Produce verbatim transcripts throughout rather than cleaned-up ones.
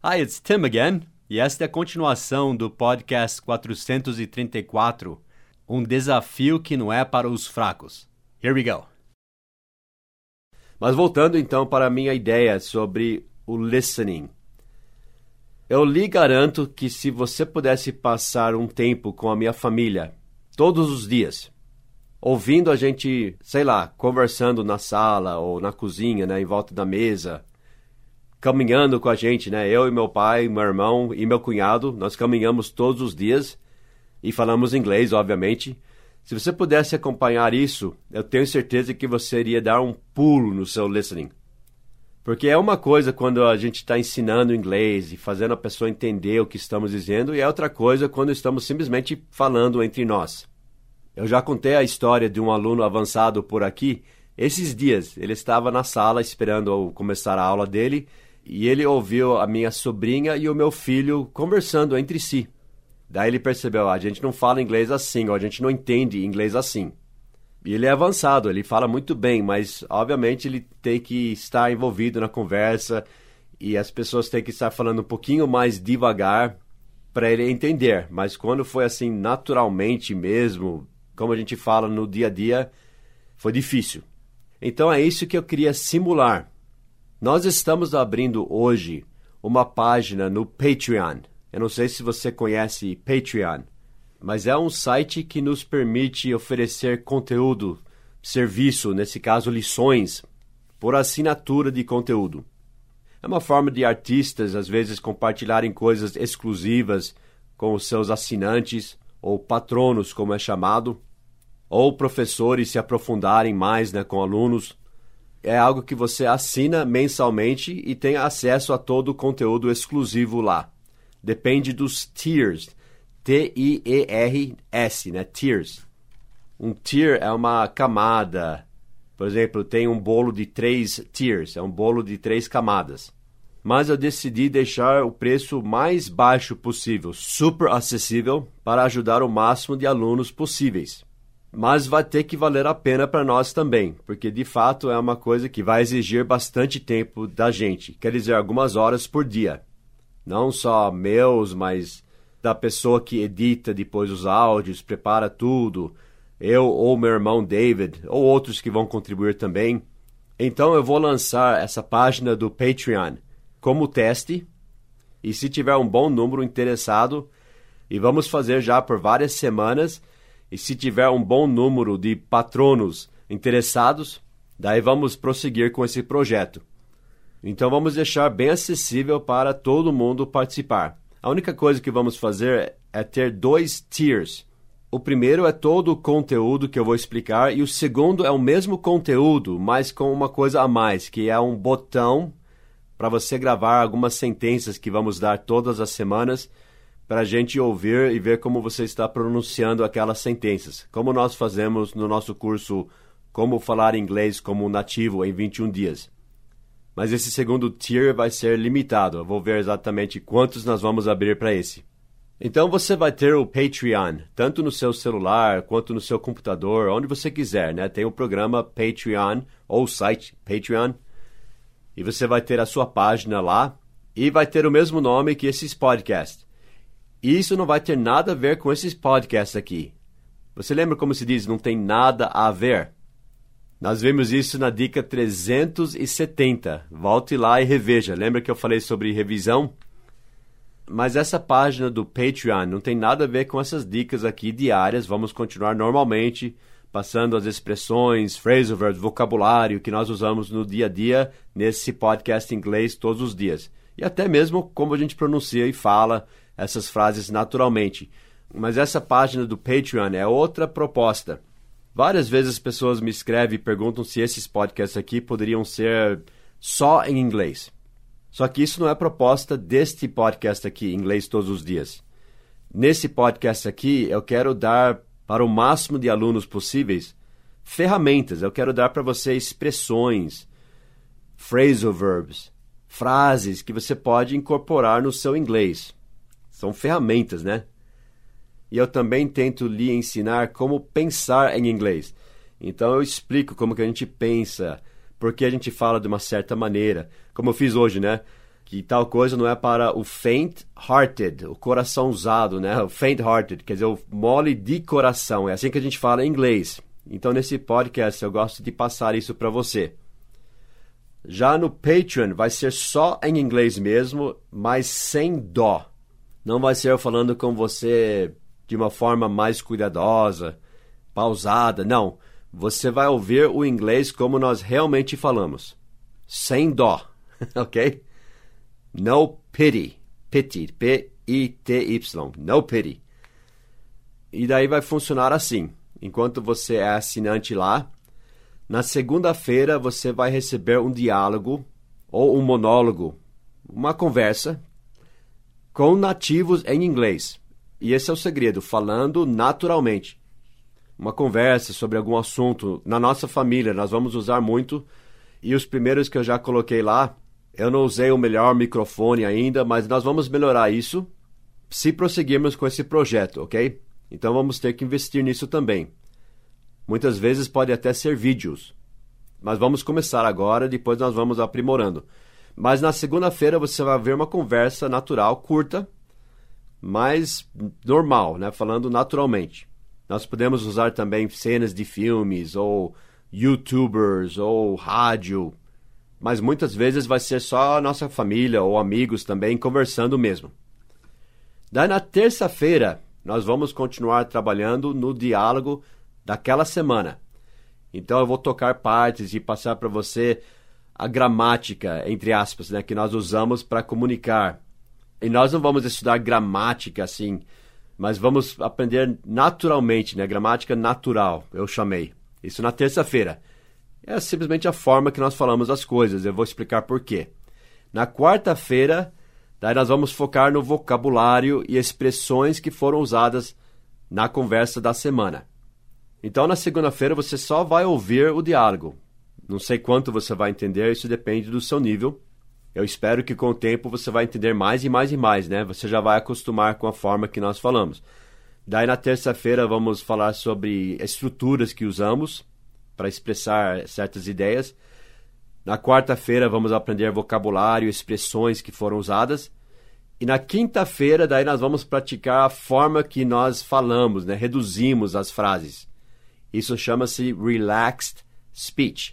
Hi, it's Tim again. E esta é a continuação do podcast quatrocentos e trinta e quatro, um desafio que não é para os fracos. Here we go. Mas voltando então para a minha ideia sobre o listening. Eu lhe garanto que se você pudesse passar um tempo com a minha família, todos os dias, ouvindo a gente, sei lá, conversando na sala ou na cozinha, né, em volta da mesa, caminhando com a gente, né, eu e meu pai, meu irmão e meu cunhado, nós caminhamos todos os dias e falamos inglês, obviamente. Se você pudesse acompanhar isso, eu tenho certeza que você iria dar um pulo no seu listening. Porque é uma coisa quando a gente está ensinando inglês e fazendo a pessoa entender o que estamos dizendo, e é outra coisa quando estamos simplesmente falando entre nós. Eu já contei a história de um aluno avançado por aqui. Esses dias, ele estava na sala esperando eu começar a aula dele, e ele ouviu a minha sobrinha e o meu filho conversando entre si. Daí ele percebeu, ah, a gente não fala inglês assim, ou a gente não entende inglês assim. E ele é avançado, ele fala muito bem, mas obviamente ele tem que estar envolvido na conversa e as pessoas têm que estar falando um pouquinho mais devagar para ele entender. Mas quando foi assim naturalmente mesmo, como a gente fala no dia a dia, foi difícil. Então é isso que eu queria simular. Nós estamos abrindo hoje uma página no Patreon. Eu não sei se você conhece Patreon, mas é um site que nos permite oferecer conteúdo, serviço, nesse caso lições, por assinatura de conteúdo. É uma forma de artistas, às vezes, compartilharem coisas exclusivas com os seus assinantes, ou patronos, como é chamado, ou professores se aprofundarem mais, né, com alunos. É algo que você assina mensalmente e tem acesso a todo o conteúdo exclusivo lá. Depende dos tiers. T I E R S, né? Tiers. Um tier é uma camada. Por exemplo, tem um bolo de três tiers, é um bolo de três camadas. Mas eu decidi deixar o preço mais baixo possível, super acessível, para ajudar o máximo de alunos possíveis. Mas vai ter que valer a pena para nós também, porque de fato é uma coisa que vai exigir bastante tempo da gente, quer dizer, algumas horas por dia. Não só meus, mas da pessoa que edita depois os áudios, prepara tudo, eu ou meu irmão David, ou outros que vão contribuir também. Então eu vou lançar essa página do Patreon como teste, e se tiver um bom número interessado, e vamos fazer já por várias semanas, e se tiver um bom número de patronos interessados, daí vamos prosseguir com esse projeto. Então vamos deixar bem acessível para todo mundo participar. A única coisa que vamos fazer é ter dois tiers. O primeiro é todo o conteúdo que eu vou explicar e o segundo é o mesmo conteúdo, mas com uma coisa a mais, que é um botão para você gravar algumas sentenças que vamos dar todas as semanas para a gente ouvir e ver como você está pronunciando aquelas sentenças, como nós fazemos no nosso curso Como Falar Inglês como Nativo em vinte e um dias. Mas esse segundo tier vai ser limitado. Eu vou ver exatamente quantos nós vamos abrir para esse. Então você vai ter o Patreon, tanto no seu celular quanto no seu computador, onde você quiser, né? Tem o programa Patreon, ou o site Patreon, e você vai ter a sua página lá, e vai ter o mesmo nome que esses podcasts. E isso não vai ter nada a ver com esses podcasts aqui. Você lembra como se diz, não tem nada a ver? Nós vimos isso na dica trezentos e setenta. Volte lá e reveja. Lembra que eu falei sobre revisão? Mas essa página do Patreon não tem nada a ver com essas dicas aqui diárias. Vamos continuar normalmente, passando as expressões, phrasal verbs, vocabulário que nós usamos no dia a dia nesse podcast em inglês todos os dias. E até mesmo como a gente pronuncia e fala essas frases naturalmente. Mas essa página do Patreon é outra proposta. Várias vezes as pessoas me escrevem e perguntam se esses podcasts aqui poderiam ser só em inglês. Só que isso não é a proposta deste podcast aqui, Inglês Todos os Dias. Nesse podcast aqui, eu quero dar para o máximo de alunos possíveis ferramentas. Eu quero dar para você expressões, phrasal verbs, frases que você pode incorporar no seu inglês. São ferramentas, né? E eu também tento lhe ensinar como pensar em inglês. Então eu explico como que a gente pensa, por que a gente fala de uma certa maneira. Como eu fiz hoje, né? que tal coisa não é para o faint-hearted, o coração usado, né? O faint-hearted, quer dizer, o mole de coração. É assim que a gente fala em inglês. Então, nesse podcast, eu gosto de passar isso para você. Já no Patreon, vai ser só em inglês mesmo, mas sem dó. Não vai ser eu falando com você de uma forma mais cuidadosa, pausada. Não, você vai ouvir o inglês como nós realmente falamos. Sem dó, ok? No pity, pity, P I T Y, no pity. E daí vai funcionar assim, enquanto você é assinante lá, na segunda-feira você vai receber um diálogo ou um monólogo, uma conversa com nativos em inglês. E esse é o segredo, falando naturalmente. Uma conversa sobre algum assunto na nossa família, nós vamos usar muito, e os primeiros que eu já coloquei lá, eu não usei o melhor microfone ainda, mas nós vamos melhorar isso se prosseguirmos com esse projeto, ok? Então vamos ter que investir nisso também. Muitas vezes pode até ser vídeos, mas vamos começar agora, depois nós vamos aprimorando. Mas na segunda-feira você vai ver uma conversa natural, curta, mas normal, né? Falando naturalmente. Nós podemos usar também cenas de filmes, ou youtubers, ou rádio, mas muitas vezes vai ser só a nossa família ou amigos também conversando mesmo. Daí na terça-feira, nós vamos continuar trabalhando no diálogo daquela semana. Então eu vou tocar partes e passar para você a gramática, entre aspas, né, que nós usamos para comunicar. E nós não vamos estudar gramática assim, mas vamos aprender naturalmente, né, gramática natural, eu chamei. Isso na terça-feira. É simplesmente a forma que nós falamos as coisas. Eu vou explicar por quê. Na quarta-feira, daí nós vamos focar no vocabulário e expressões que foram usadas na conversa da semana. Então, na segunda-feira, você só vai ouvir o diálogo. Não sei quanto você vai entender, isso depende do seu nível. Eu espero que com o tempo você vai entender mais e mais e mais, né? Você já vai acostumar com a forma que nós falamos. Daí, na terça-feira, vamos falar sobre estruturas que usamos para expressar certas ideias. Na quarta-feira vamos aprender vocabulário, expressões que foram usadas. E na quinta-feira daí nós vamos praticar a forma que nós falamos, né? Reduzimos as frases. Isso chama-se relaxed speech.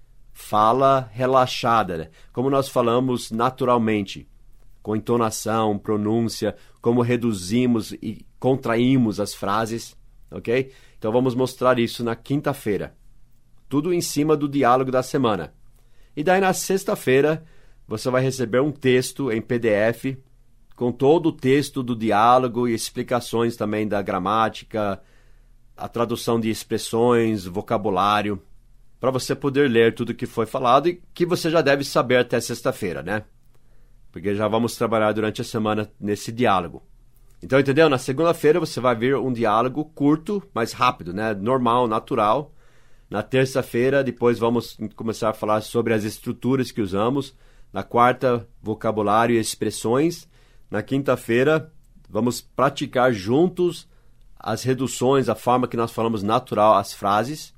Fala relaxada, né? Como nós falamos naturalmente, com entonação, pronúncia, como reduzimos e contraímos as frases, ok? Então vamos mostrar isso na quinta-feira. Tudo em cima do diálogo da semana. E daí na sexta-feira você vai receber um texto em P D F com todo o texto do diálogo e explicações também da gramática, a tradução de expressões, vocabulário, para você poder ler tudo que foi falado e que você já deve saber até sexta-feira, né? Porque já vamos trabalhar durante a semana nesse diálogo. Então, entendeu? Na segunda-feira você vai ver um diálogo curto, mais rápido, né? Normal, natural. Na terça-feira, depois vamos começar a falar sobre as estruturas que usamos. Na quarta, vocabulário e expressões. Na quinta-feira, vamos praticar juntos as reduções, a forma que nós falamos natural, as frases.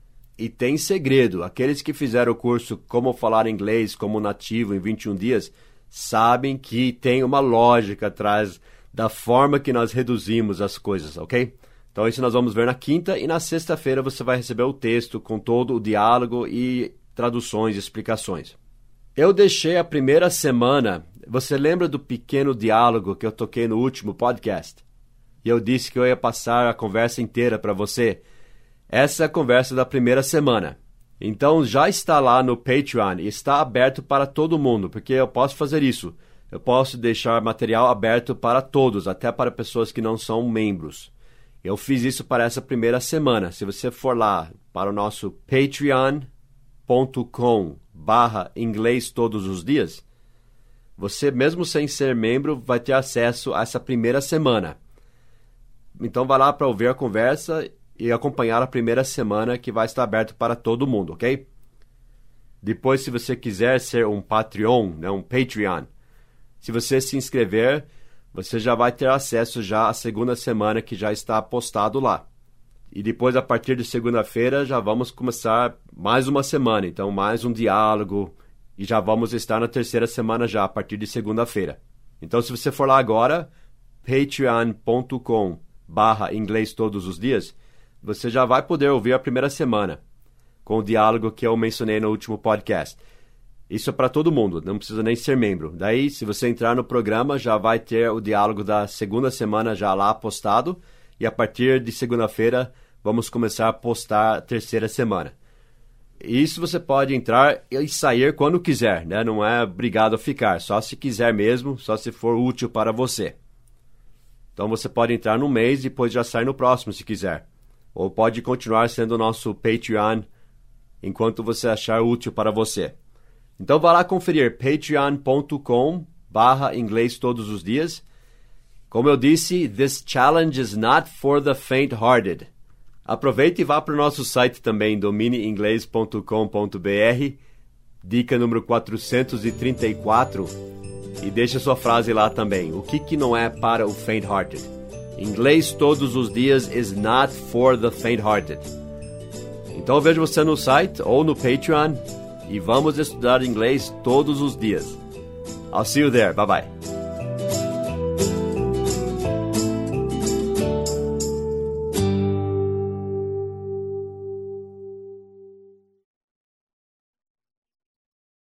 E tem segredo. Aqueles que fizeram o curso Como Falar Inglês como Nativo em vinte e um dias, sabem que tem uma lógica atrás da forma que nós reduzimos as coisas, ok? Então, isso nós vamos ver na quinta, e na sexta-feira você vai receber o texto com todo o diálogo e traduções e explicações. Eu deixei a primeira semana. Você lembra do pequeno diálogo que eu toquei no último podcast? E eu disse que eu ia passar a conversa inteira para você. Essa é a conversa da primeira semana. Então, já está lá no Patreon e está aberto para todo mundo, porque eu posso fazer isso. Eu posso deixar material aberto para todos, até para pessoas que não são membros. Eu fiz isso para essa primeira semana. Se você for lá para o nosso patreon ponto com barra inglês todos os dias, você, mesmo sem ser membro, vai ter acesso a essa primeira semana. Então, vai lá para ouvir a conversa e acompanhar a primeira semana, que vai estar aberto para todo mundo, ok? Depois, se você quiser ser um Patreon, né, um Patreon, se você se inscrever, você já vai ter acesso já à segunda semana que já está postado lá. E depois, a partir de segunda-feira, já vamos começar mais uma semana. Então, mais um diálogo e já vamos estar na terceira semana já, a partir de segunda-feira. Então, se você for lá agora, patreon ponto com barra inglês todos os dias, você já vai poder ouvir a primeira semana, com o diálogo que eu mencionei no último podcast. Isso é para todo mundo, não precisa nem ser membro. Daí, se você entrar no programa, já vai ter o diálogo da segunda semana já lá postado, e a partir de segunda-feira, vamos começar a postar a terceira semana. Isso você pode entrar e sair quando quiser, né? Não é obrigado a ficar, só se quiser mesmo, só se for útil para você. Então você pode entrar no mês e depois já sair no próximo se quiser. Ou pode continuar sendo nosso Patreon enquanto você achar útil para você. Então vá lá conferir patreon ponto com barra inglês todos os dias. Como eu disse, this challenge is not for the faint-hearted. Aproveite e vá para o nosso site também, domine inglês ponto com ponto b r, dica número quatrocentos e trinta e quatro, e deixe sua frase lá também. O que, que não é para o faint-hearted? Inglês todos os dias is not for the faint-hearted. Então eu vejo você no site ou no Patreon e vamos estudar inglês todos os dias. I'll see you there. Bye bye.